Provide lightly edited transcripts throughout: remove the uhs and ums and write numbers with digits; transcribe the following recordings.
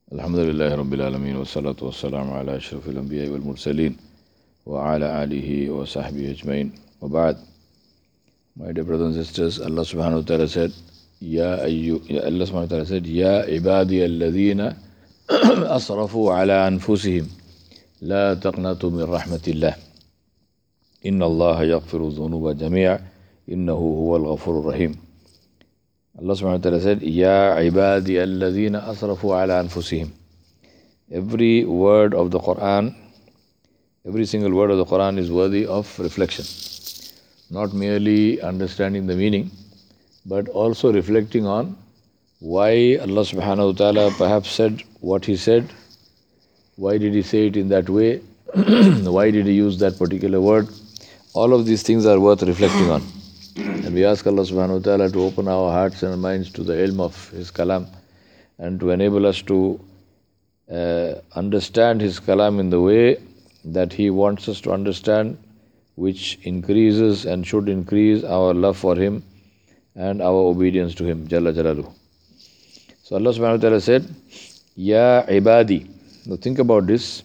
الحمد لله رب العالمين والصلاة والسلام على أشرف الأنبياء والمرسلين وعلى آله وصحبه أجمعين وبعد. My dear brothers and sisters, Allah subhanahu wa ta'ala said, Allah subhanahu wa ta'ala said, Ya ibadi alladhina asrafu ala anfusihim la taqnatu min rahmatillah inna Allah yaghfiru dhunuba jami'a innahu huwal ghafurur rahim. Allah subhanahu wa ta'ala said, Ya ibadi alladhina asrafu ala anfusihim. Every word of the Quran, every single word of the Quran is worthy of reflection. Not merely understanding the meaning, but also reflecting on why Allah subhanahu wa ta'ala perhaps said what He said, why did He say it in that way, why did He use that particular word. All of these things are worth reflecting on. And we ask Allah subhanahu wa ta'ala to open our hearts and minds to the ilm of His kalam and to enable us to understand His kalam in the way that He wants us to understand, which increases and should increase our love for Him and our obedience to Him, Jalla Jalaluhu. So Allah subhanahu wa ta'ala said, Ya ibadi. Now think about this.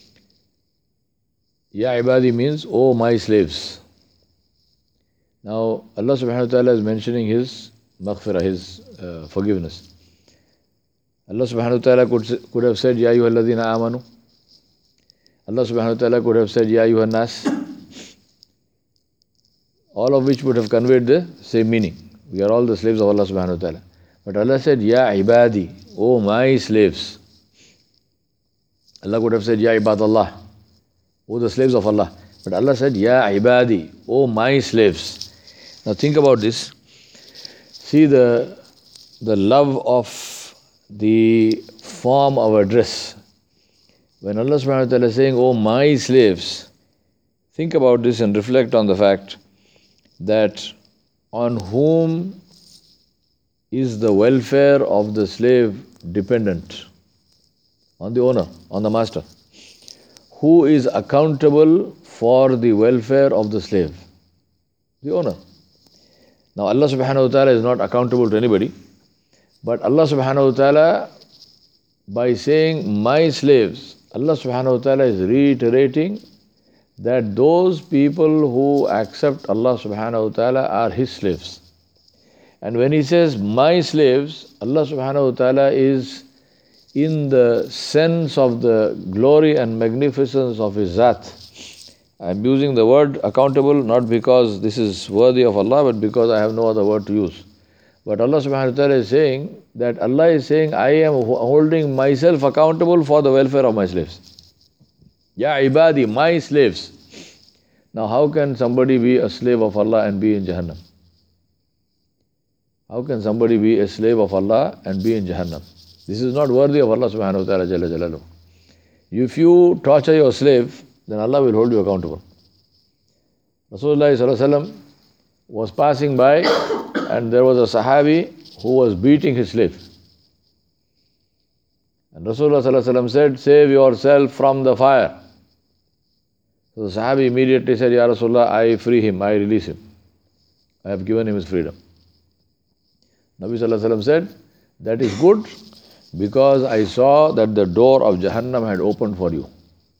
Ya ibadi means, oh my slaves. Now Allah subhanahu wa ta'ala is mentioning His maghfirah, His forgiveness. Allah subhanahu wa ta'ala could have said, Ya ayyuhalladhina amanu. Allah subhanahu wa ta'ala could have said, Ya ayyuhan nas. All of which would have conveyed the same meaning. We are all the slaves of Allah subhanahu wa ta'ala. But Allah said, Ya ibadi, oh my slaves. Allah could have said, Ya ibadallah, oh the slaves of Allah. But Allah said, Ya ibadi, oh my slaves. Now think about this. See the love of the form of address. When Allah subhanahu wa ta'ala is saying, oh my slaves, think about this and reflect on the fact that on whom is the welfare of the slave dependent? On the owner, on the master. Who is accountable for the welfare of the slave? The owner. Now Allah subhanahu wa ta'ala is not accountable to anybody, but Allah subhanahu wa ta'ala, by saying my slaves, Allah subhanahu wa ta'ala is reiterating that those people who accept Allah subhanahu wa ta'ala are His slaves. And when He says my slaves, Allah subhanahu wa ta'ala is in the sense of the glory and magnificence of His Zat. I am using the word accountable not because this is worthy of Allah, but because I have no other word to use. But Allah subhanahu wa ta'ala is saying that Allah is saying, I am holding myself accountable for the welfare of my slaves. Ya ibadi, my slaves. Now how can somebody be a slave of Allah and be in Jahannam? How can somebody be a slave of Allah and be in Jahannam? This is not worthy of Allah subhanahu wa ta'ala Jalla Jalaluhu. If you torture your slave, then Allah will hold you accountable. Rasulullah sallallahu alaihi wasallam was passing by and there was a Sahabi who was beating his slave. And Rasulullah sallallahu alaihi wasallam said, save yourself from the fire. So the Sahabi immediately said, Ya Rasulullah, I free him, I release him. I have given him his freedom. Nabi sallallahu alaihi wasallam said, that is good because I saw that the door of Jahannam had opened for you.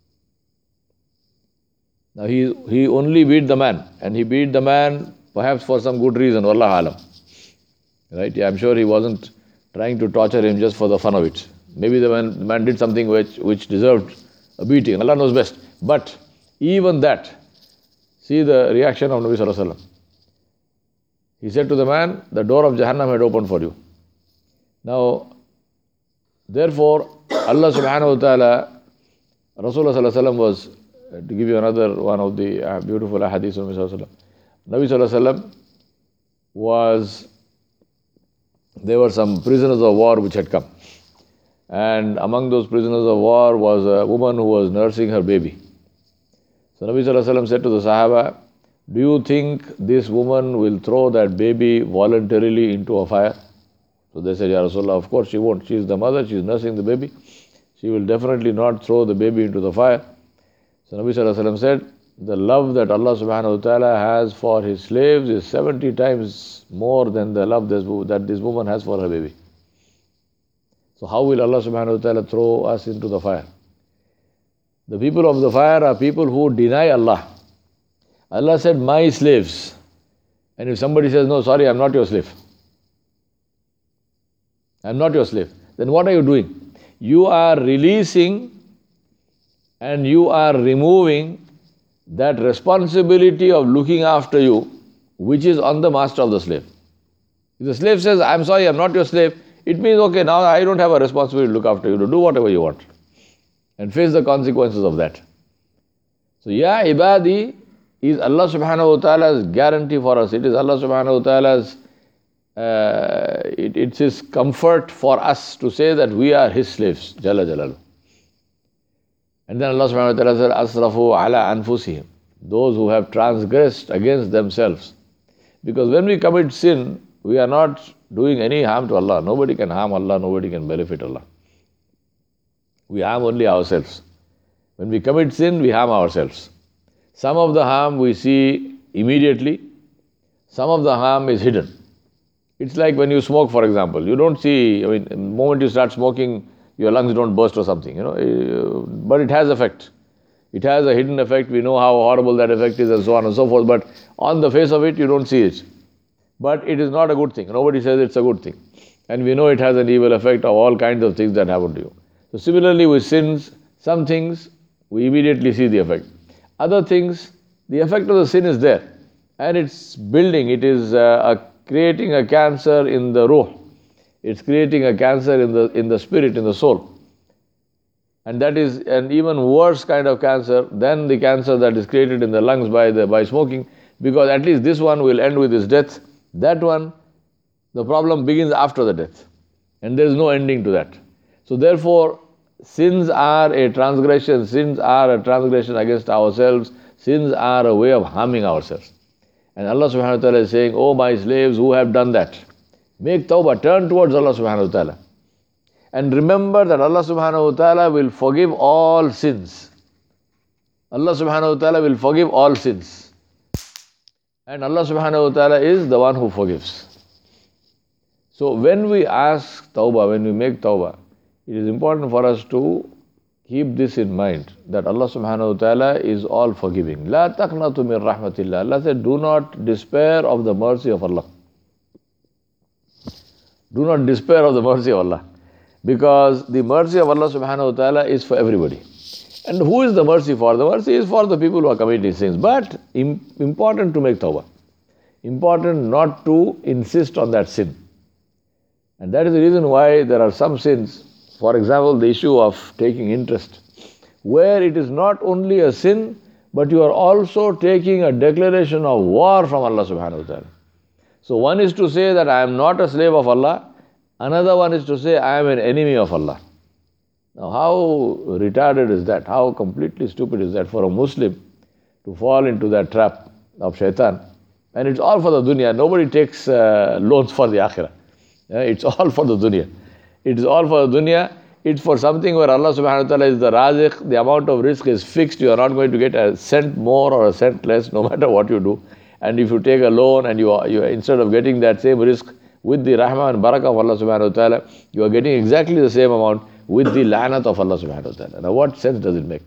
Now he only beat the man, and he beat the man perhaps for some good reason, Wallahu alam. Right? Yeah, I'm sure he wasn't trying to torture him just for the fun of it. Maybe the man did something which deserved a beating. Allah knows best. But even that, see the reaction of Nabi sallallahu alaihi wasallam. He said to the man, the door of Jahannam had opened for you. Now, therefore, Allah subhanahu wa ta'ala, Rasulullah sallallahu alaihi wasallam was, to give you another one of the beautiful ahadith of Nabi sallallahu alaihi wasallam. Nabi sallallahu alaihi wasallam was, there were some prisoners of war which had come. And among those prisoners of war was a woman who was nursing her baby. So Nabi sallallahu alaihi wasallam said to the Sahaba, do you think this woman will throw that baby voluntarily into a fire? So they said, Ya Rasulullah, of course she won't. She is the mother, she is nursing the baby. She will definitely not throw the baby into the fire. So Nabi sallallahu alaihi wasallam said, the love that Allah subhanahu wa ta'ala has for His slaves is 70 times more than the love that this woman has for her baby. So how will Allah subhanahu wa ta'ala throw us into the fire? The people of the fire are people who deny Allah. Allah said, my slaves. And if somebody says, no, sorry, I'm not your slave. I'm not your slave. Then what are you doing? You are releasing and you are removing that responsibility of looking after you, which is on the master of the slave. If the slave says, I'm sorry, I'm not your slave, it means, okay, now I don't have a responsibility to look after you, to do whatever you want. And face the consequences of that. So, Ya Ibadi is Allah subhanahu wa ta'ala's guarantee for us. It is Allah subhanahu wa ta'ala's, it's His comfort for us to say that we are His slaves, Jalla Jalalu. And then Allah subhanahu wa ta'ala said, Asrafu ala anfusihim. Those who have transgressed against themselves. Because when we commit sin, we are not doing any harm to Allah. Nobody can harm Allah, nobody can benefit Allah. We harm only ourselves. When we commit sin, we harm ourselves. Some of the harm we see immediately, some of the harm is hidden. It's like when you smoke, for example. You don't see, the moment you start smoking, your lungs don't burst or something, but it has effect. It has a hidden effect. We know how horrible that effect is and so on and so forth, but on the face of it, you don't see it. But it is not a good thing. Nobody says it's a good thing. And we know it has an evil effect of all kinds of things that happen to you. So similarly with sins, some things we immediately see the effect. Other things, the effect of the sin is there. And it's building, it is creating a cancer in the ruh. It's creating a cancer in the spirit, in the soul. And that is an even worse kind of cancer than the cancer that is created in the lungs by smoking, because at least this one will end with his death. That one, the problem begins after the death. And there is no ending to that. So therefore, sins are a transgression. Sins are a transgression against ourselves. Sins are a way of harming ourselves. And Allah subhanahu wa ta'ala is saying, oh my slaves who have done that, make tawbah, turn towards Allah subhanahu wa ta'ala. And remember that Allah subhanahu wa ta'ala will forgive all sins. Allah subhanahu wa ta'ala will forgive all sins. And Allah subhanahu wa ta'ala is the one who forgives. So when we ask tawbah, when we make tawbah, it is important for us to keep this in mind, that Allah subhanahu wa ta'ala is all forgiving. La taqnatu min rahmatillah. Allah said, do not despair of the mercy of Allah. Do not despair of the mercy of Allah. Because the mercy of Allah subhanahu wa ta'ala is for everybody. And who is the mercy for? The mercy is for the people who are committing sins. But important to make tawbah. Important not to insist on that sin. And that is the reason why there are some sins. For example, the issue of taking interest, where it is not only a sin, but you are also taking a declaration of war from Allah subhanahu wa ta'ala. So one is to say that I am not a slave of Allah, another one is to say I am an enemy of Allah. Now how retarded is that? How completely stupid is that for a Muslim to fall into that trap of shaitan? And it's all for the dunya. Nobody takes loans for the akhirah. It's all for the dunya. It is all for the dunya. It's for something where Allah subhanahu wa ta'ala is the raziq. The amount of risk is fixed. You are not going to get a cent more or a cent less, no matter what you do. And if you take a loan and you instead of getting that same risk with the rahmah and barakah of Allah subhanahu wa ta'ala, you are getting exactly the same amount with the la'nat of Allah subhanahu wa ta'ala. Now what sense does it make?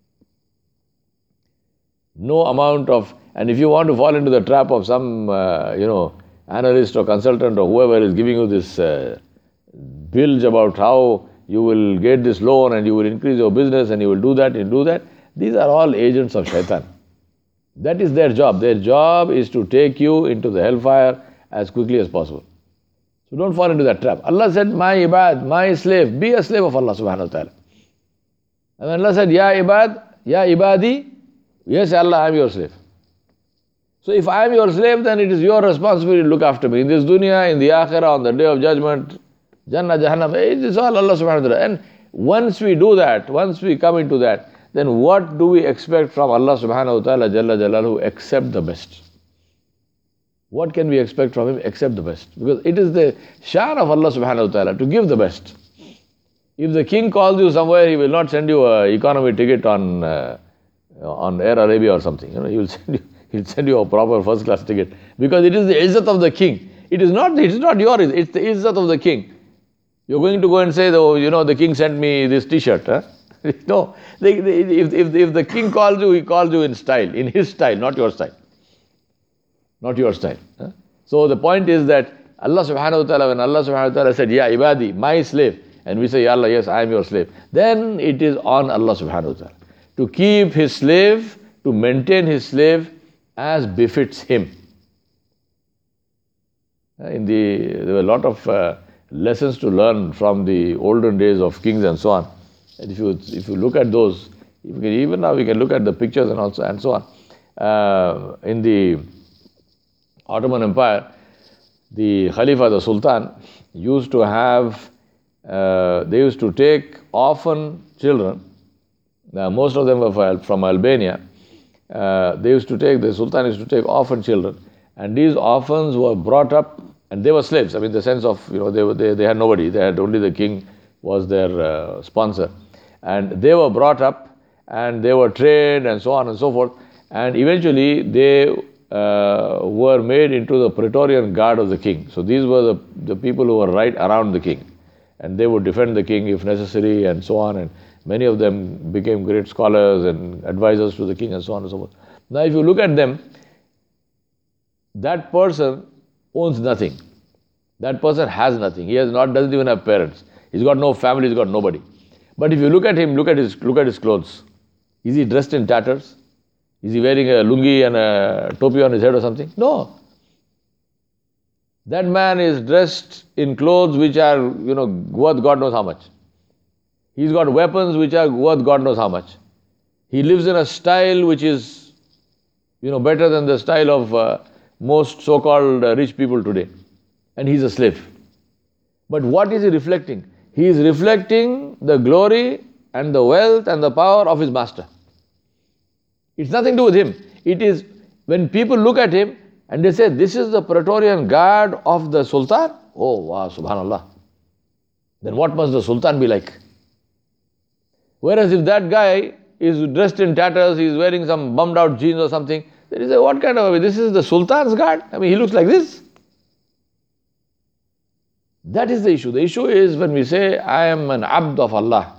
No amount of, and if you want to fall into the trap of some, analyst or consultant or whoever is giving you this bilge about how you will get this loan and you will increase your business and you will do that and do that, these are all agents of shaitan. That is their job. Their job is to take you into the hellfire as quickly as possible. So don't fall into that trap. Allah said, my ibad, my slave, be a slave of Allah subhanahu wa ta'ala. And when Allah said, Ya ibad, Ya ibadi, yes Allah, I am your slave. So if I am your slave, then it is your responsibility to look after me. In this dunya, in the akhirah, on the day of judgment, Jannah, Jahannam, it is all Allah subhanahu wa ta'ala. And once we do that, once we come into that, then what do we expect from Allah subhanahu wa ta'ala, Jalla Jalaluhu, except the best? What can we expect from Him except the best? Because it is the shan of Allah subhanahu wa ta'ala to give the best. If the king calls you somewhere, he will not send you an economy ticket on Air Arabia or something. He'll send you a proper first class ticket. Because it is the izzat of the king. It is not yours, it's the izzat of the king. You're going to go and say, oh, the king sent me this t-shirt. Huh? No. If the king calls you, he calls you in style, in his style, not your style. Not your style. Huh? So the point is that Allah subhanahu wa ta'ala, when Allah subhanahu wa ta'ala said, Ya ibadi, my slave, and we say, Ya Allah, yes, I am your slave, then it is on Allah subhanahu wa ta'ala to keep his slave, to maintain his slave as befits him. There were a lot of lessons to learn from the olden days of kings and so on. And if you look at those, even now we can look at the pictures and so on. In the Ottoman Empire, the Khalifa, the Sultan, used to have, they used to take orphan children. Most of them were from Albania. The Sultan used to take orphan children. And these orphans were brought up, and they were slaves. I mean, the sense of, they had nobody. They had only the king was their sponsor. And they were brought up, and they were trained, and so on and so forth. And eventually, they were made into the Praetorian Guard of the king. So these were the people who were right around the king. And they would defend the king if necessary, and so on. And many of them became great scholars and advisors to the king, and so on and so forth. Now, if you look at them, that person owns nothing. That person has nothing. He doesn't even have parents. He's got no family, he's got nobody. But if you look at him, look at his clothes. Is he dressed in tatters? Is he wearing a lungi and a topi on his head or something? No. That man is dressed in clothes which are, worth God knows how much. He's got weapons which are worth God knows how much. He lives in a style which is, better than the style of most so-called rich people today. And he's a slave. But what is he reflecting? He is reflecting the glory and the wealth and the power of his master. It's nothing to do with him. It is when people look at him and they say, this is the Praetorian Guard of the Sultan. Oh, wow, subhanallah. Then what must the Sultan be like? Whereas if that guy is dressed in tatters, he's wearing some bummed out jeans or something, then he say, what kind of, this is the Sultan's guard? I mean, he looks like this. That is the issue. The issue is when we say, I am an abd of Allah.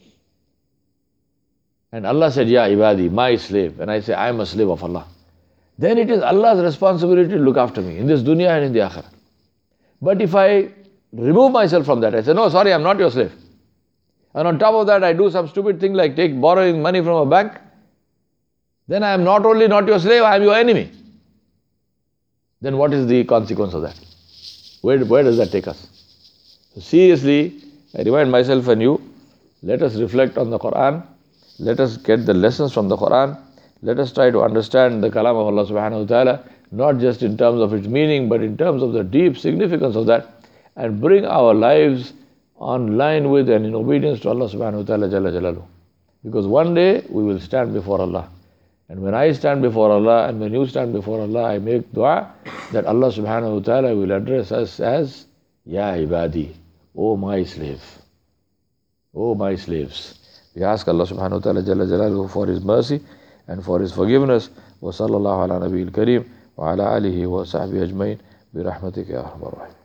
And Allah said, Ya ibadi, my slave. And I say, I am a slave of Allah. Then it is Allah's responsibility to look after me in this dunya and in the akhirah. But if I remove myself from that, I say, no, sorry, I'm not your slave. And on top of that, I do some stupid thing like borrowing money from a bank, then I am not only not your slave, I am your enemy. Then what is the consequence of that? Where does that take us? So seriously, I remind myself and you, let us reflect on the Quran. Let us get the lessons from the Quran. Let us try to understand the kalam of Allah subhanahu wa ta'ala, not just in terms of its meaning, but in terms of the deep significance of that, and bring our lives on line with and in obedience to Allah subhanahu wa ta'ala jalla jalaluhu. Because one day we will stand before Allah. And when I stand before Allah and when you stand before Allah, I make dua that Allah subhanahu wa ta'ala will address us as Ya ibadi, O my slave, O my slaves. We ask Allah subhanahu wa ta'ala jalla jalaluhu for His mercy and for His forgiveness. Wa sallallahu ala nabiyil kareem wa ala alihi wa sahbihi ajmain bi rahmatika ya arhamar rahimin.